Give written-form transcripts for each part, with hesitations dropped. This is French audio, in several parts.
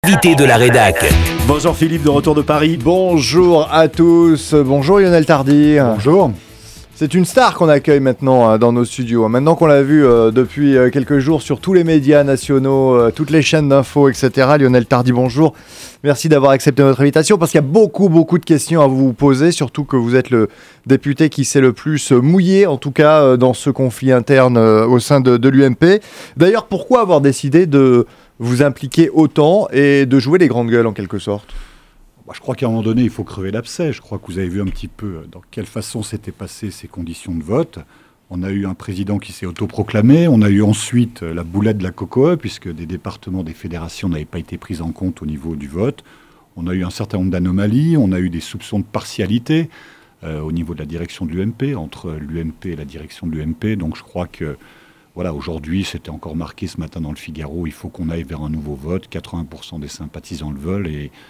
Invité de la rédac. Bonjour Philippe, de retour de Paris. Bonjour à tous, bonjour Lionel Tardy. Bonjour. C'est une star qu'on accueille maintenant dans nos studios. Maintenant qu'on l'a vu depuis quelques jours sur tous les médias nationaux, toutes les chaînes d'infos, etc. Lionel Tardy, bonjour. Merci d'avoir accepté notre invitation parce qu'il y a beaucoup de questions à vous poser, surtout que vous êtes le député qui s'est le plus mouillé, en tout cas dans ce conflit interne au sein de l'UMP. D'ailleurs, pourquoi avoir décidé de vous impliquer autant et de jouer les grandes gueules en quelque sorte ? Je crois qu'à un moment donné, il faut crever l'abcès. Je crois que vous avez vu un petit peu dans quelle façon s'étaient passées ces conditions de vote. On a eu un président qui s'est autoproclamé. On a eu ensuite la boulette de la COCOE, puisque des départements, des fédérations n'avaient pas été prises en compte au niveau du vote. On a eu un certain nombre d'anomalies. On a eu des soupçons de partialité au niveau de la direction de l'UMP, entre l'UMP et la direction de l'UMP. Donc je crois que voilà, aujourd'hui, c'était encore marqué ce matin dans le Figaro, il faut qu'on aille vers un nouveau vote. 80% des sympathisants le veulent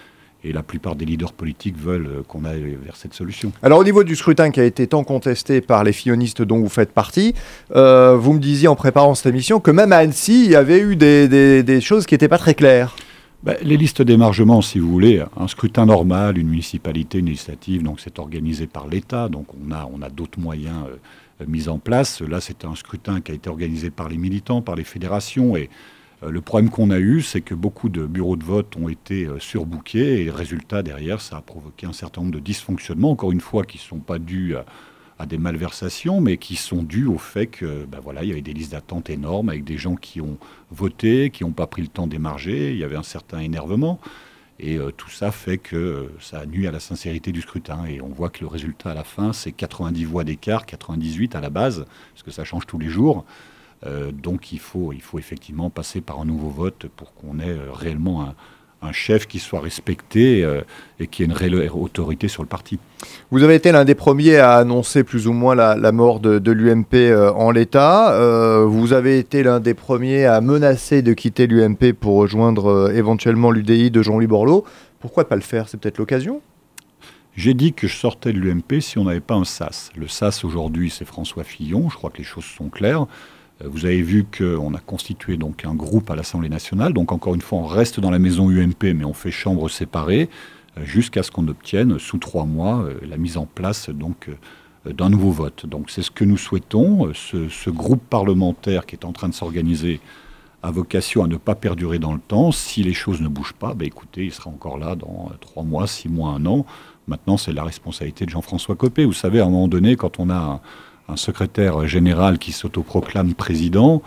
et la plupart des leaders politiques veulent qu'on aille vers cette solution. Alors au niveau du scrutin qui a été tant contesté par les fillonistes dont vous faites partie, vous me disiez en préparant cette émission que même à Annecy, il y avait eu des choses qui n'étaient pas très claires. Les listes d'émargement, si vous voulez, un scrutin normal, une municipalité, une législative, donc c'est organisé par l'État, donc on a d'autres moyens mis en place. Là, c'est un scrutin qui a été organisé par les militants, par les fédérations, et le problème qu'on a eu, c'est que beaucoup de bureaux de vote ont été surbookés, et le résultat derrière, ça a provoqué un certain nombre de dysfonctionnements, encore une fois, qui ne sont pas dus à des malversations, mais qui sont dus au fait que, il y avait des listes d'attente énormes, avec des gens qui ont voté, qui n'ont pas pris le temps d'émarger, il y avait un certain énervement. Et tout ça fait que ça nuit à la sincérité du scrutin. Et on voit que le résultat à la fin, c'est 90 voix d'écart, 98 à la base, parce que ça change tous les jours. Donc il faut effectivement passer par un nouveau vote pour qu'on ait réellement un chef qui soit respecté et qui ait une réelle autorité sur le parti. Vous avez été l'un des premiers à annoncer plus ou moins la mort de l'UMP en l'état. Vous avez été l'un des premiers à menacer de quitter l'UMP pour rejoindre éventuellement l'UDI de Jean-Louis Borloo. Pourquoi ne pas le faire ? C'est peut-être l'occasion ? J'ai dit que je sortais de l'UMP si on n'avait pas un SAS. Le SAS aujourd'hui, c'est François Fillon. Je crois que les choses sont claires. Vous avez vu qu'on a constitué donc un groupe à l'Assemblée nationale. Donc encore une fois, on reste dans la maison UMP, mais on fait chambre séparée jusqu'à ce qu'on obtienne sous 3 mois la mise en place d'un nouveau vote. Donc c'est ce que nous souhaitons. Ce groupe parlementaire qui est en train de s'organiser a vocation à ne pas perdurer dans le temps. Si les choses ne bougent pas, écoutez, il sera encore là dans 3 mois, 6 mois, 1 an. Maintenant, c'est la responsabilité de Jean-François Copé. Vous savez, à un moment donné, quand on a un secrétaire général qui s'autoproclame président,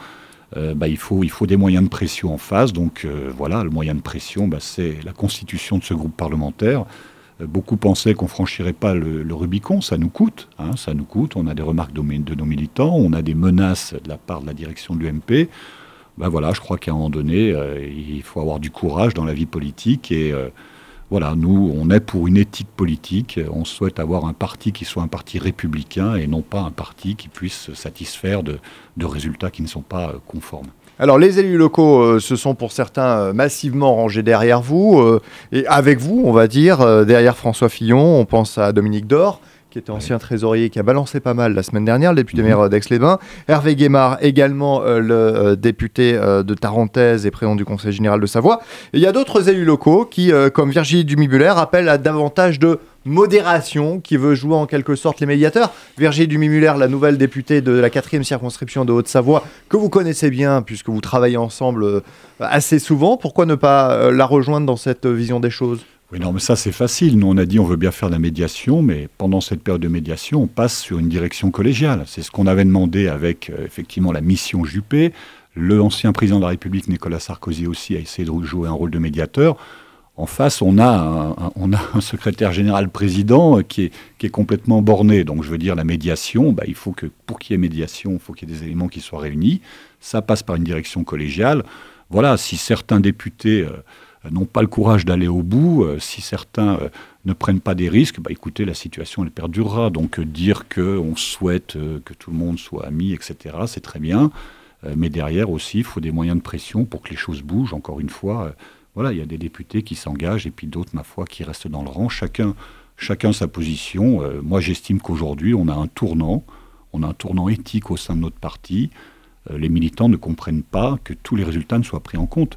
il faut des moyens de pression en face. Donc le moyen de pression, c'est la constitution de ce groupe parlementaire. Beaucoup pensaient qu'on ne franchirait pas le Rubicon. Ça nous coûte. Ça nous coûte. On a des remarques de nos militants. On a des menaces de la part de la direction de l'UMP. Je crois qu'à un moment donné, il faut avoir du courage dans la vie politique et nous, on est pour une éthique politique. On souhaite avoir un parti qui soit un parti républicain et non pas un parti qui puisse se satisfaire de résultats qui ne sont pas conformes. Alors, les élus locaux se sont pour certains massivement rangés derrière vous, et avec vous, on va dire, derrière François Fillon. On pense à Dominique Dor, qui était ancien trésorier, qui a balancé pas mal la semaine dernière, le député maire d'Aix-les-Bains. Hervé Guémard, également le député de Tarentaise et président du Conseil général de Savoie. Et il y a d'autres élus locaux qui, comme Virginie Dumy-Muller, appellent à davantage de modération, qui veut jouer en quelque sorte les médiateurs. Virginie Dumy-Muller, la nouvelle députée de la 4e circonscription de Haute-Savoie, que vous connaissez bien, puisque vous travaillez ensemble assez souvent. Pourquoi ne pas la rejoindre dans cette vision des choses ? Oui, non, mais ça, c'est facile. Nous, on a dit on veut bien faire de la médiation, mais pendant cette période de médiation, on passe sur une direction collégiale. C'est ce qu'on avait demandé avec, effectivement, la mission Juppé. L'ancien président de la République, Nicolas Sarkozy, aussi, a essayé de jouer un rôle de médiateur. En face, on a un secrétaire général président qui est complètement borné. Donc, je veux dire, la médiation, il faut que, pour qu'il y ait médiation, il faut qu'il y ait des éléments qui soient réunis. Ça passe par une direction collégiale. Voilà, si certains députés n'ont pas le courage d'aller au bout, si certains ne prennent pas des risques, écoutez, la situation, elle perdurera. Donc dire qu'on souhaite que tout le monde soit ami, etc., c'est très bien. Mais derrière aussi, il faut des moyens de pression pour que les choses bougent. Encore une fois, il y a des députés qui s'engagent et puis d'autres, ma foi, qui restent dans le rang. Chacun sa position. Moi, j'estime qu'aujourd'hui, on a un tournant éthique au sein de notre parti. Les militants ne comprennent pas que tous les résultats ne soient pris en compte.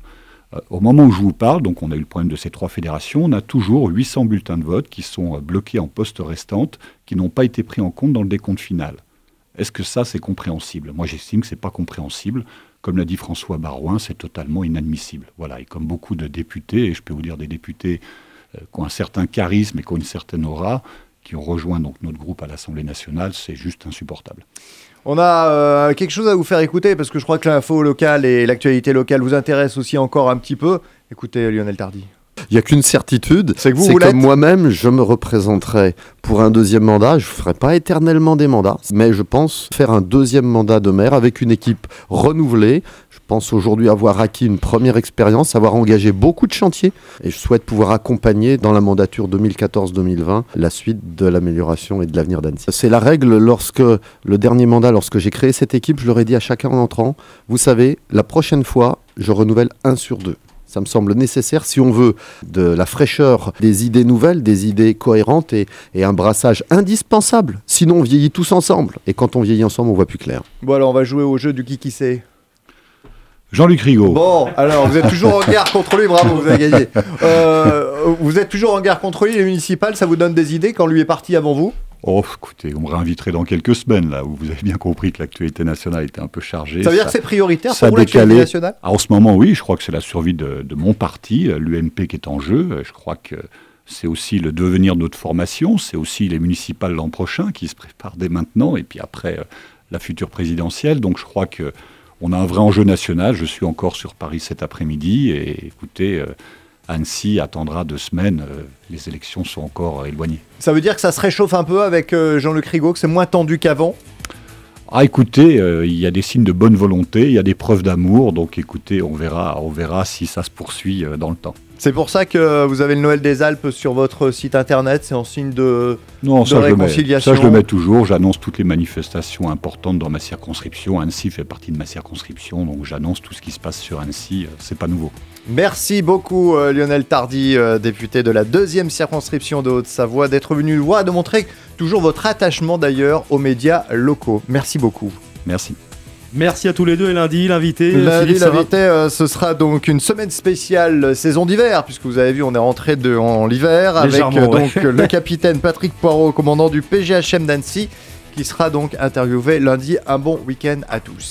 Au moment où je vous parle, donc on a eu le problème de ces 3 fédérations, on a toujours 800 bulletins de vote qui sont bloqués en poste restante, qui n'ont pas été pris en compte dans le décompte final. Est-ce que ça, c'est compréhensible ? Moi, j'estime que ce n'est pas compréhensible. Comme l'a dit François Baroin, c'est totalement inadmissible. Voilà, et comme beaucoup de députés, et je peux vous dire des députés qui ont un certain charisme et qui ont une certaine aura, qui ont rejoint donc notre groupe à l'Assemblée nationale, c'est juste insupportable. On a quelque chose à vous faire écouter, parce que je crois que l'info locale et l'actualité locale vous intéressent aussi encore un petit peu. Écoutez Lionel Tardy. Il n'y a qu'une certitude, c'est que moi-même, je me représenterai pour un deuxième mandat. Je ne ferai pas éternellement des mandats, mais je pense faire un deuxième mandat de maire avec une équipe renouvelée. Je pense aujourd'hui avoir acquis une première expérience, avoir engagé beaucoup de chantiers, et je souhaite pouvoir accompagner dans la mandature 2014-2020 la suite de l'amélioration et de l'avenir d'Annecy. C'est la règle lorsque le dernier mandat, lorsque j'ai créé cette équipe, je leur ai dit à chacun en entrant, vous savez, la prochaine fois, je renouvelle 1 sur 2. Ça me semble nécessaire si on veut de la fraîcheur, des idées nouvelles, des idées cohérentes et un brassage indispensable. Sinon, on vieillit tous ensemble. Et quand on vieillit ensemble, on voit plus clair. Bon, alors on va jouer au jeu du qui sait. Jean-Luc Rigaud. Bon, alors vous êtes toujours en guerre contre lui, bravo, vous avez gagné. Vous êtes toujours en guerre contre lui, les municipales, ça vous donne des idées quand lui est parti avant vous ? Oh, écoutez, on me réinviterait dans quelques semaines, là, où vous avez bien compris que l'actualité nationale était un peu chargée. Ça veut dire que c'est prioritaire pour vous, l'actualité nationale ? En ce moment, oui, je crois que c'est la survie de mon parti, l'UMP qui est en jeu. Je crois que c'est aussi le devenir de notre formation, c'est aussi les municipales l'an prochain qui se préparent dès maintenant, et puis après, la future présidentielle. Donc je crois qu'on a un vrai enjeu national. Je suis encore sur Paris cet après-midi, et écoutez... Annecy attendra 2 semaines, les élections sont encore éloignées. Ça veut dire que ça se réchauffe un peu avec Jean-Luc Rigaud, que c'est moins tendu qu'avant ? Ah, écoutez, il y a des signes de bonne volonté, il y a des preuves d'amour, donc écoutez, on verra si ça se poursuit dans le temps. C'est pour ça que vous avez le Noël des Alpes sur votre site internet, c'est en signe de réconciliation. Ça, je le mets toujours, j'annonce toutes les manifestations importantes dans ma circonscription. Annecy fait partie de ma circonscription, donc j'annonce tout ce qui se passe sur Annecy, c'est pas nouveau. Merci beaucoup Lionel Tardy, député de la 2e circonscription de Haute-Savoie, d'être venu nous voir et de montrer toujours votre attachement d'ailleurs aux médias locaux. Merci beaucoup. Merci. Merci à tous les deux. Et lundi, l'invité, ce sera donc une semaine spéciale saison d'hiver, puisque vous avez vu, on est rentré en l'hiver avec le capitaine Patrick Poirot, commandant du PGHM d'Annecy, qui sera donc interviewé lundi. Un bon week-end à tous.